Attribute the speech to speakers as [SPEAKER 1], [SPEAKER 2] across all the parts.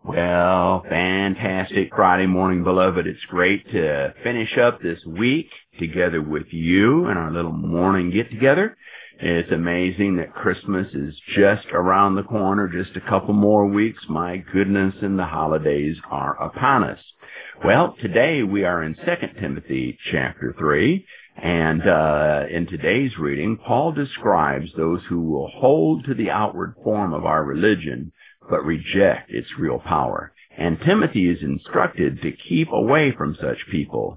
[SPEAKER 1] Well, fantastic Friday morning, beloved. It's great to finish up this week together with you and our little morning get-together. It's amazing that Christmas is just around the corner, just a couple more weeks. My goodness, and the holidays are upon us. Well, today we are in 2 Timothy chapter 3, and in today's reading, Paul describes those who will hold to the outward form of our religion, but reject its real power. And Timothy is instructed to keep away from such people.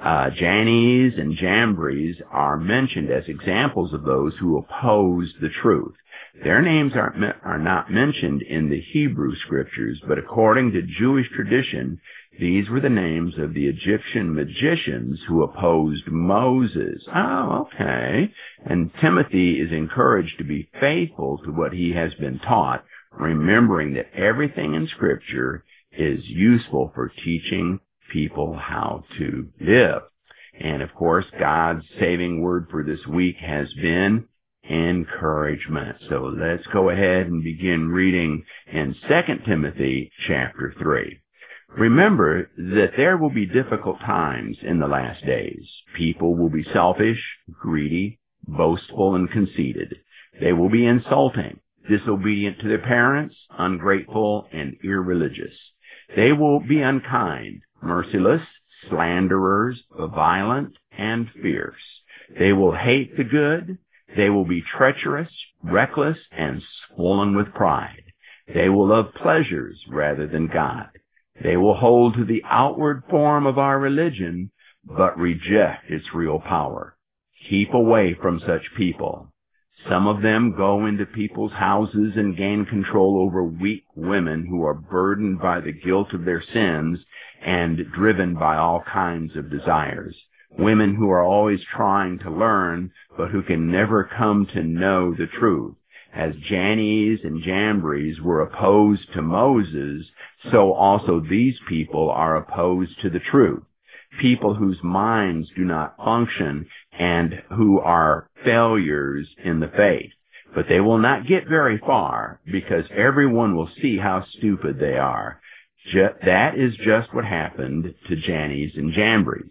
[SPEAKER 1] Jannes and Jambres are mentioned as examples of those who oppose the truth. Their names are not mentioned in the Hebrew scriptures, but according to Jewish tradition, these were the names of the Egyptian magicians who opposed Moses. Oh, okay. And Timothy is encouraged to be faithful to what he has been taught, remembering that everything in Scripture is useful for teaching people how to live. And of course, God's saving word for this week has been encouragement. So let's go ahead and begin reading in 2 Timothy chapter 3. Remember that there will be difficult times in the last days. People will be selfish, greedy, boastful, and conceited. They will be insulting, disobedient to their parents, ungrateful, and irreligious. They will be unkind, merciless, slanderers, violent, and fierce. They will hate the good. They will be treacherous, reckless, and swollen with pride. They will love pleasures rather than God. They will hold to the outward form of our religion, but reject its real power. Keep away from such people. Some of them go into people's houses and gain control over weak women who are burdened by the guilt of their sins and driven by all kinds of desires. Women who are always trying to learn, but who can never come to know the truth. As Jannes and Jambres were opposed to Moses, so also these people are opposed to the truth. People whose minds do not function and who are failures in the faith. But they will not get very far because everyone will see how stupid they are. That is just what happened to Jannes and Jambres.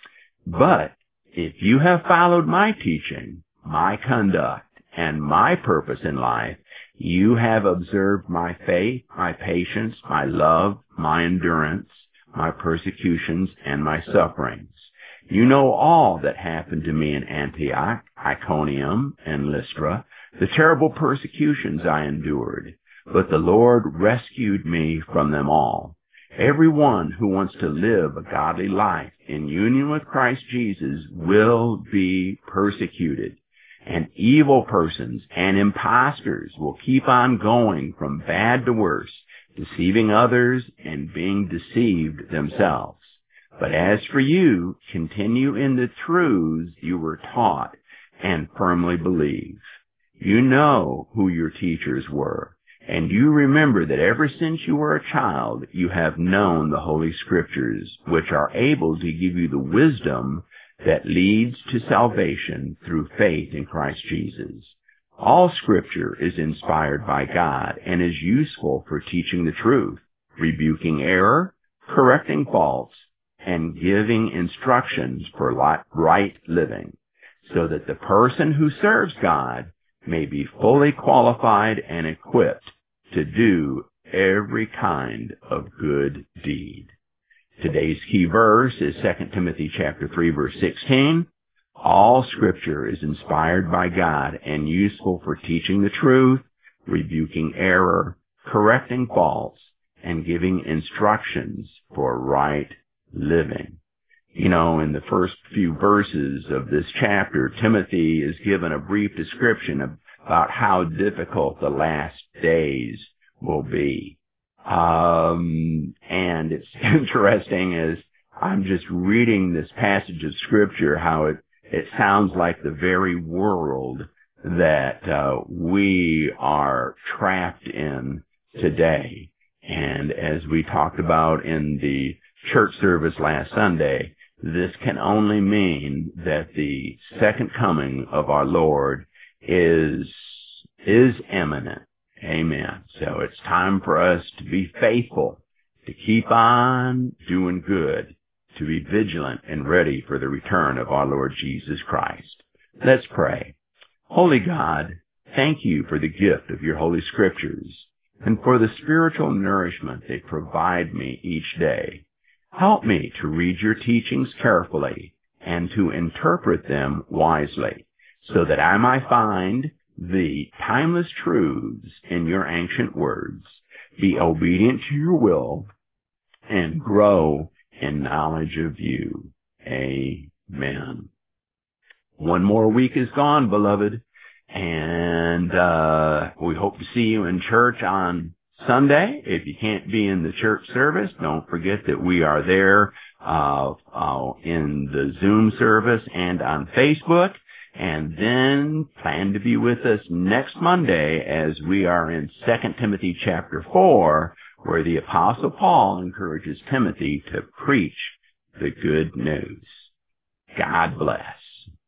[SPEAKER 1] But if you have followed my teaching, my conduct, and my purpose in life, you have observed my faith, my patience, my love, my endurance, my persecutions, and my sufferings. You know all that happened to me in Antioch, Iconium, and Lystra, the terrible persecutions I endured. But the Lord rescued me from them all. Everyone who wants to live a godly life in union with Christ Jesus will be persecuted. And evil persons and impostors will keep on going from bad to worse, deceiving others and being deceived themselves. But as for you, continue in the truths you were taught and firmly believe. You know who your teachers were, and you remember that ever since you were a child, you have known the Holy Scriptures, which are able to give you the wisdom that leads to salvation through faith in Christ Jesus. All Scripture is inspired by God and is useful for teaching the truth, rebuking error, correcting faults, and giving instructions for right living, so that the person who serves God may be fully qualified and equipped to do every kind of good deed. Today's key verse is 2 Timothy chapter 3, verse 16. All Scripture is inspired by God and useful for teaching the truth, rebuking error, correcting faults, and giving instructions for right living. You know, in the first few verses of this chapter, Timothy is given a brief description about how difficult the last days will be. And it's interesting as I'm just reading this passage of Scripture, how it sounds like the very world that we are trapped in today. And as we talked about in the church service last Sunday, this can only mean that the second coming of our Lord is imminent. Amen. So it's time for us to be faithful to keep on doing good, to be vigilant and ready for the return of our Lord Jesus Christ. Let's pray. Holy God, thank you for the gift of your Holy Scriptures and for the spiritual nourishment they provide me each day. Help me to read your teachings carefully and to interpret them wisely, so that I might find the timeless truths in your ancient words, be obedient to your will, and grow in knowledge of you. Amen. One more week is gone, beloved, and we hope to see you in church on Sunday. If you can't be in the church service, don't forget that we are there in the Zoom service and on Facebook. And then plan to be with us next Monday as we are in 2 Timothy chapter 4, where the Apostle Paul encourages Timothy to preach the good news. God bless.